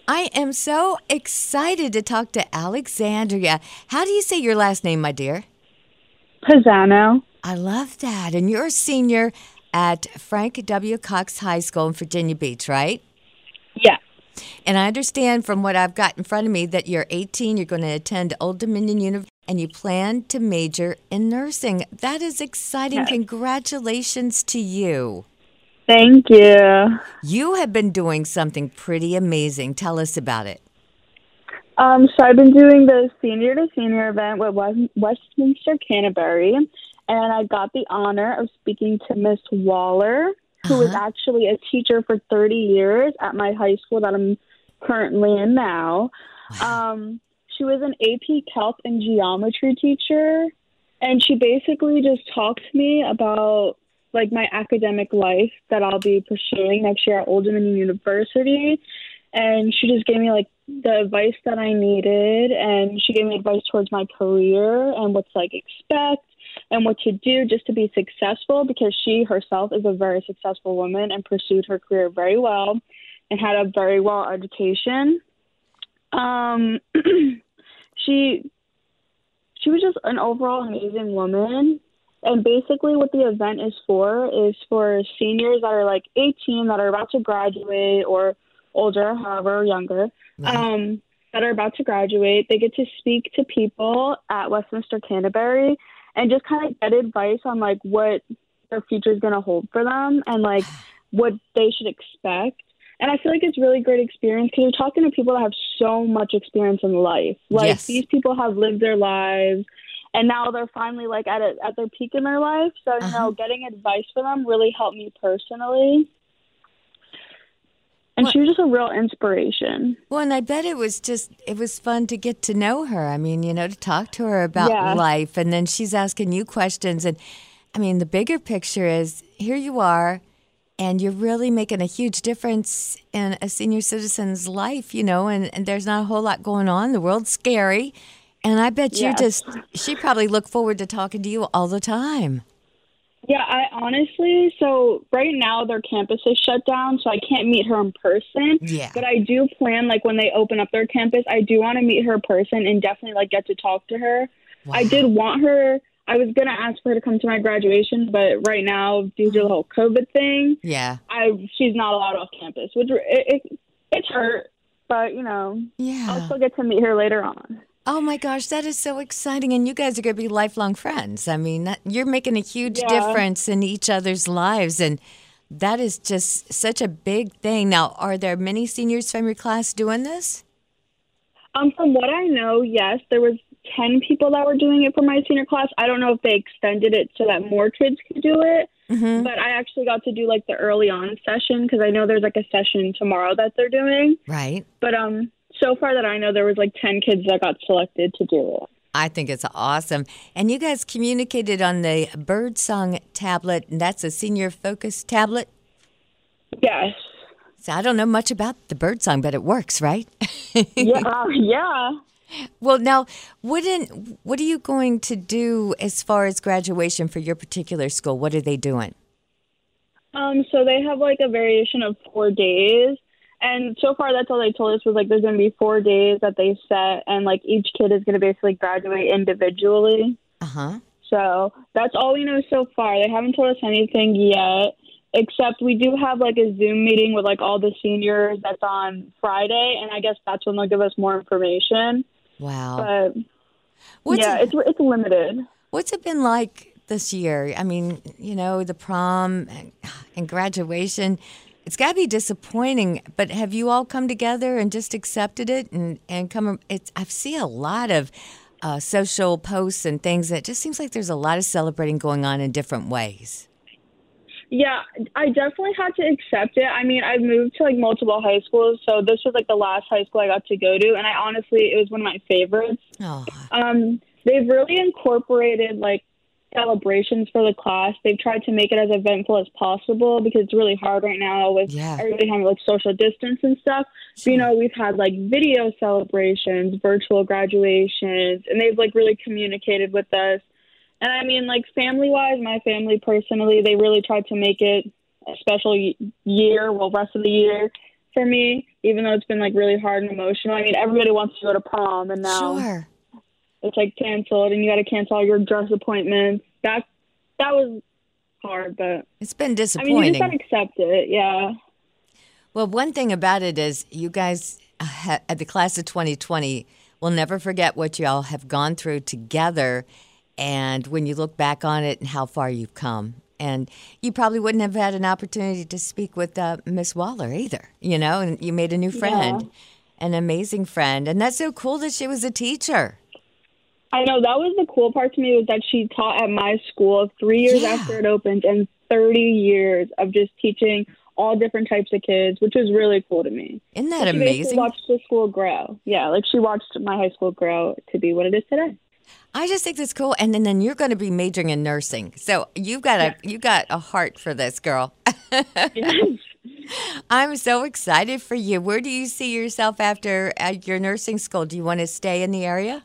I am so excited to talk to Alexandria. How do you say your last name, my dear? Pisano. I love that. And you're a senior at Frank W. Cox High School in Virginia Beach, right? Yeah. And I understand from what I've got in front of me that you're 18, you're going to attend Old Dominion University, and you plan to major in nursing. That is exciting. Yes. Congratulations to you. Thank you. You have been doing something pretty amazing. Tell us about it. So I've been doing the senior to senior event with Westminster Canterbury, and I got the honor of speaking to Miss Waller, who was actually a teacher for 30 years at my high school that I'm currently in now. Wow. She was an AP Calc and Geometry teacher, and she basically just talked to me about like my academic life that I'll be pursuing next year at Old Dominion University. And she just gave me like the advice that I needed, and she gave me advice towards my career and what to like expect and what to do just to be successful, because she herself is a very successful woman and pursued her career very well and had a very well education. She was just an overall amazing woman. And basically what the event is for seniors that are like 18 that are about to graduate, or older, however, younger, that are about to graduate. They get to speak to people at Westminster Canterbury and just kind of get advice on like what their future is going to hold for them and like what they should expect. And I feel like it's a really great experience because you're talking to people that have so much experience in life. Like these people have lived their lives, and now they're finally like at their peak in their life. So, you know, getting advice for them really helped me personally. And she was just a real inspiration. Well, and I bet it was fun to get to know her. I mean, you know, to talk to her about life. And then she's asking you questions. And I mean, the bigger picture is here you are, and you're really making a huge difference in a senior citizen's life, you know, and there's not a whole lot going on. The world's scary. And I bet she probably looked forward to talking to you all the time. Yeah, I honestly, so right now their campus is shut down, so I can't meet her in person. Yeah. But I do plan, like, when they open up their campus, I do want to meet her in person and definitely, like, get to talk to her. Wow. I did want her. I was going to ask her to come to my graduation, but right now, due to the whole COVID thing, she's not allowed off campus, which it's hurt, but, you know, I'll still get to meet her later on. Oh, my gosh, that is so exciting. And you guys are going to be lifelong friends. I mean, you're making a huge difference in each other's lives. And that is just such a big thing. Now, are there many seniors from your class doing this? From what I know, yes. There was 10 people that were doing it for my senior class. I don't know if they extended it so that more kids could do it. Mm-hmm. But I actually got to do, like, the early on session because I know there's, like, a session tomorrow that they're doing. Right. But, so far that I know, there was like 10 kids that got selected to do it. I think it's awesome. And you guys communicated on the Birdsong tablet, and that's a senior focus tablet? Yes. So I don't know much about the Birdsong, but it works, right? Yeah. Well, now, what are you going to do as far as graduation for your particular school? What are they doing? So they have like a variation of 4 days. And so far, that's all they told us was, like, there's going to be 4 days that they set, and, like, each kid is going to basically graduate individually. So that's all we know so far. They haven't told us anything yet, except we do have, like, a Zoom meeting with, like, all the seniors that's on Friday, and I guess that's when they'll give us more information. Wow. But, it's limited. What's it been like this year? I mean, you know, the prom and graduation. It's got to be disappointing, but have you all come together and just accepted it and come? I see a lot of social posts and things that just seems like there's a lot of celebrating going on in different ways. Yeah, I definitely had to accept it. I mean, I've moved to like multiple high schools, so this was like the last high school I got to go to, and it was one of my favorites. Oh. They've really incorporated like celebrations for the class. They've tried to make it as eventful as possible because it's really hard right now with everybody having like social distance and stuff. Sure. You know, we've had like video celebrations, virtual graduations, and they've like really communicated with us. And I mean, like family-wise, my family personally, they really tried to make it a special rest of the year for me. even though it's been like really hard and emotional. I mean, everybody wants to go to prom, and now Sure. it's like canceled, and you got to cancel all your dress appointments. That was hard, but It's been I disappointing. mean, you just got to accept it. Yeah. Well, one thing about it is you guys at the class of 2020 will never forget what you all have gone through together, and when you look back on it and how far you've come. And you probably wouldn't have had an opportunity to speak with Miss Waller either, and you made a new friend, an amazing friend. And that's so cool that she was a teacher. I know, that was the cool part to me, was that she taught at my school 3 years after it opened, and 30 years of just teaching all different types of kids, which was really cool to me. Isn't that she amazing? She watched the school grow. Yeah, like she watched my high school grow to be what it is today. I just think that's cool. And then you're going to be majoring in nursing. So you got a heart for this, girl. Yes. I'm so excited for you. Where do you see yourself after your nursing school? Do you want to stay in the area?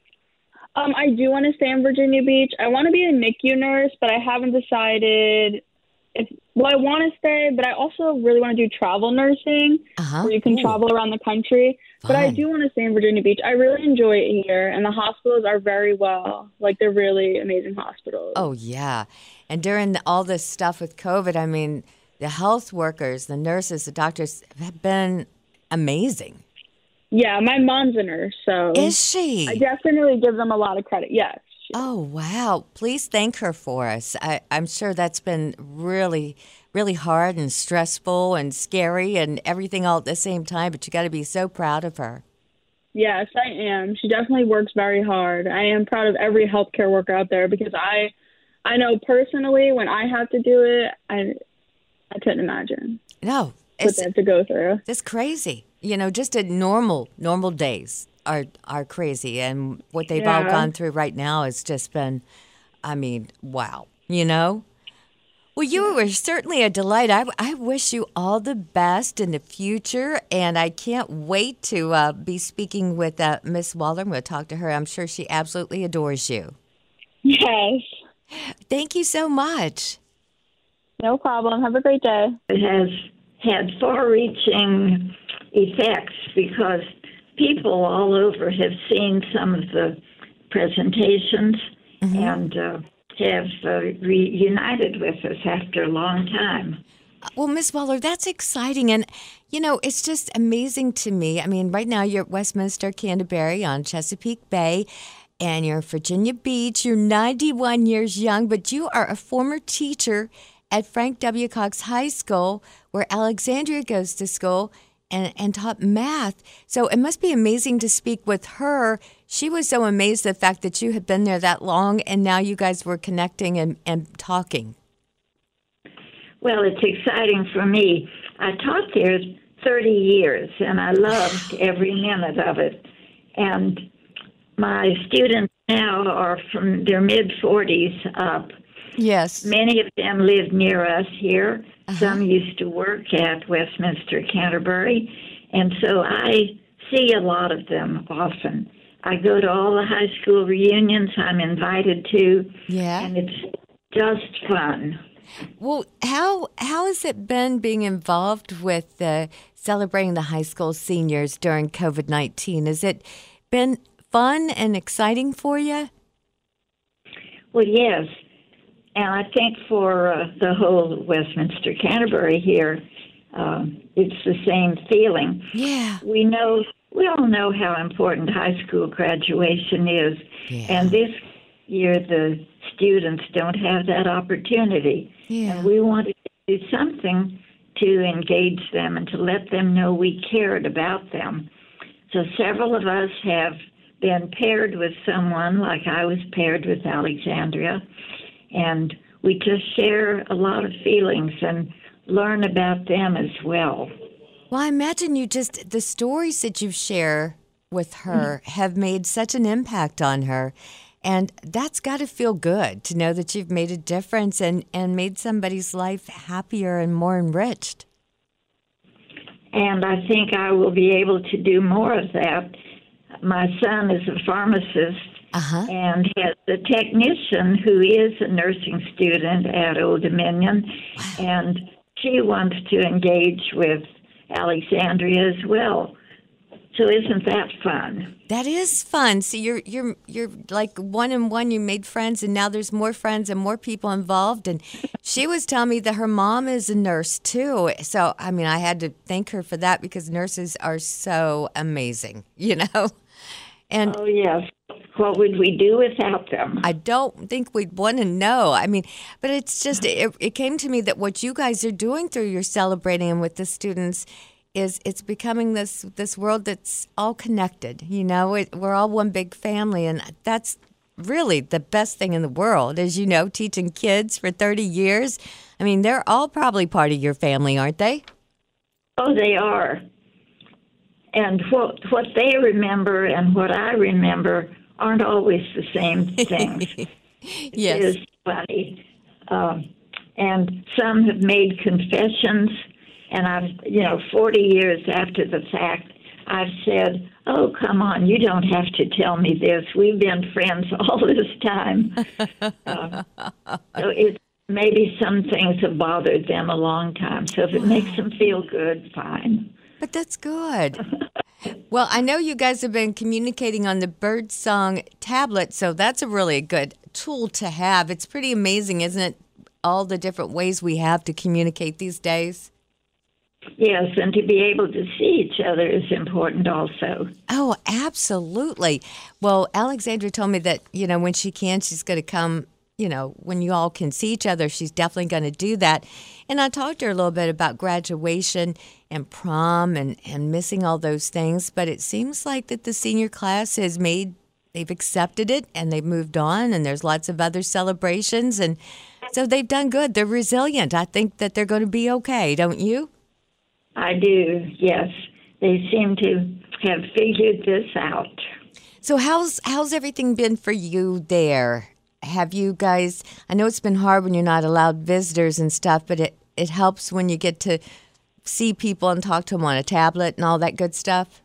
I do want to stay in Virginia Beach. I want to be a NICU nurse, but I haven't decided I want to stay, but I also really want to do travel nursing, where you can travel around the country. Fun. But I do want to stay in Virginia Beach. I really enjoy it here, and the hospitals are very they're really amazing hospitals. Oh, yeah. And during all this stuff with COVID, I mean, the health workers, the nurses, the doctors have been amazing. Yeah, my mom's a nurse, so. Is she? I definitely give them a lot of credit, yes. Oh, wow. Please thank her for us. I'm sure that's been really, really hard and stressful and scary and everything all at the same time, but you got to be so proud of her. Yes, I am. She definitely works very hard. I am proud of every healthcare worker out there, because I know personally when I have to do it, I couldn't imagine. No. What they have to go through. It's crazy. Just at normal days are crazy, and what they've all gone through right now has just been, wow. Well, you were certainly a delight. I wish you all the best in the future, and I can't wait to be speaking with Miss Waller. I'm going to talk to her. I'm sure she absolutely adores you. Yes. Thank you so much. No problem. Have a great day. It has had far-reaching effects, because people all over have seen some of the presentations and have reunited with us after a long time. Well, Miss Waller, that's exciting. And, it's just amazing to me. I mean, right now you're at Westminster Canterbury on Chesapeake Bay, and you're at Virginia Beach. You're 91 years young, but you are a former teacher at Frank W. Cox High School, where Alexandria goes to school, and taught math. So it must be amazing to speak with her. She was so amazed at the fact that you had been there that long, and now you guys were connecting and talking. Well, it's exciting for me. I taught there 30 years, and I loved every minute of it. And my students now are from their mid-40s up. Yes. Many of them live near us here. Some used to work at Westminster Canterbury, and so I see a lot of them often. I go to all the high school reunions I'm invited to, and it's just fun. Well, how has it been being involved with celebrating the high school seniors during COVID-19? Has it been fun and exciting for you? Well, yes. And I think for the whole Westminster Canterbury here, it's the same feeling. Yeah. We all know how important high school graduation is. Yeah. And this year, the students don't have that opportunity. Yeah. And we wanted to do something to engage them and to let them know we cared about them. So several of us have been paired with someone, like I was paired with Alexandria, and we just share a lot of feelings and learn about them as well. Well, I imagine the stories that you share with her have made such an impact on her. And that's got to feel good to know that you've made a difference and made somebody's life happier and more enriched. And I think I will be able to do more of that. My son is a pharmacist and has a technician who is a nursing student at Old Dominion. Wow. And she wants to engage with Alexandria as well. So isn't that fun? That is fun. See, you're like one and one. You made friends, and now there's more friends and more people involved. And she was telling me that her mom is a nurse too. So I mean, I had to thank her for that because nurses are so amazing, you know. And oh yes, what would we do without them? I don't think we'd want to know. I mean, but it's just it came to me that what you guys are doing through your celebrating and with the students is it's becoming this world that's all connected. You know, we're all one big family, and that's really the best thing in the world. As you know, teaching kids for 30 years. I mean, they're all probably part of your family, aren't they? Oh, they are. And what they remember and what I remember aren't always the same things. Yes. It is funny. And some have made confessions. And I've, 40 years after the fact, I've said, oh, come on, you don't have to tell me this. We've been friends all this time. So maybe some things have bothered them a long time. So if it makes them feel good, fine. But that's good. Well, I know you guys have been communicating on the Birdsong tablet, so that's a really good tool to have. It's pretty amazing, isn't it, all the different ways we have to communicate these days? Yes, and to be able to see each other is important also. Oh, absolutely. Well, Alexandra told me that, when she can, she's going to come, when you all can see each other, she's definitely going to do that. And I talked to her a little bit about graduation and prom and missing all those things. But it seems like that the senior class they've accepted it and they've moved on, and there's lots of other celebrations. And so they've done good. They're resilient. I think that they're going to be okay, don't you? I do, yes. They seem to have figured this out. So how's everything been for you there? Have you guys, I know it's been hard when you're not allowed visitors and stuff, but it helps when you get to see people and talk to them on a tablet and all that good stuff?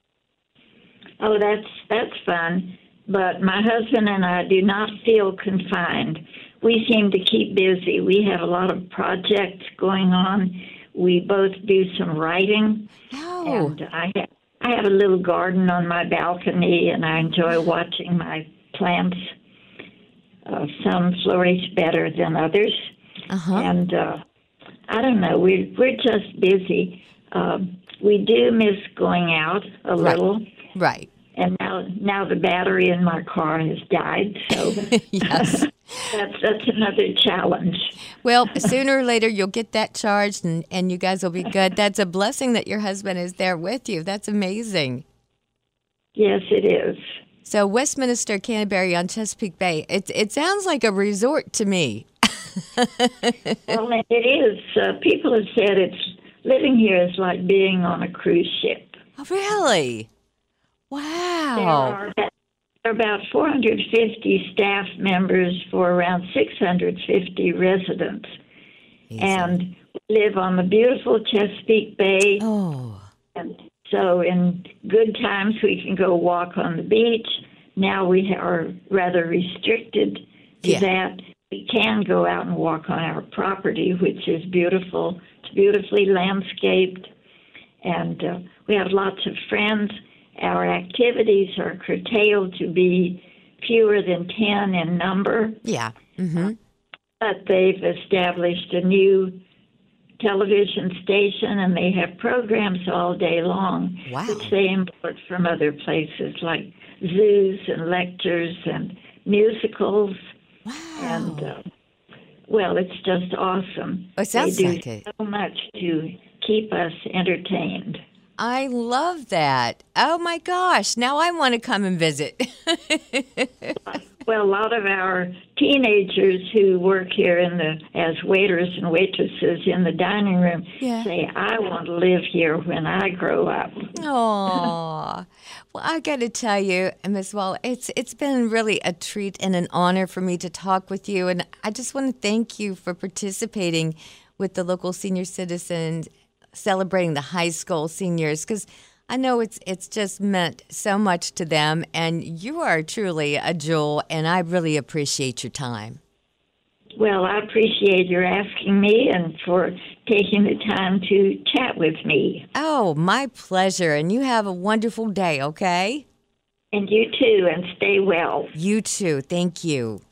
Oh, that's fun. But my husband and I do not feel confined. We seem to keep busy. We have a lot of projects going on. We both do some writing, and I have a little garden on my balcony, and I enjoy watching my plants. Some flourish better than others, and I don't know. We're just busy. We do miss going out a little, right? And now the battery in my car has died, so yes. That's another challenge. Well, sooner or later you'll get that charged and you guys will be good. That's a blessing that your husband is there with you. That's amazing. Yes, it is. So Westminster, Canterbury on Chesapeake Bay, it sounds like a resort to me. Well, it is. People have said living here is like being on a cruise ship. Oh, really? Wow. There are about 450 staff members for around 650 residents. Easy. And we live on the beautiful Chesapeake Bay. Oh. And so in good times we can go walk on the beach. Now we are rather restricted to that. We can go out and walk on our property, which is beautiful. It's beautifully landscaped. And we have lots of friends. Our activities are curtailed to be fewer than 10 in number. Yeah. Mm-hmm. But they've established a new television station, and they have programs all day long, which they import from other places, like zoos and lectures and musicals. Wow. And, it's just awesome. It sounds they do like it. So much to keep us entertained. I love that. Oh, my gosh. Now I want to come and visit. Well, a lot of our teenagers who work here as waiters and waitresses in the dining room say, I want to live here when I grow up. Aw. Well, I got to tell you, Ms. Wall, it's been really a treat and an honor for me to talk with you. And I just want to thank you for participating with the local senior citizens celebrating the high school seniors, because I know it's just meant so much to them, and you are truly a jewel, and I really appreciate your time. Well, I appreciate your asking me and for taking the time to chat with me. Oh, my pleasure. And you have a wonderful day, okay? And you too, and stay well. You too. Thank you.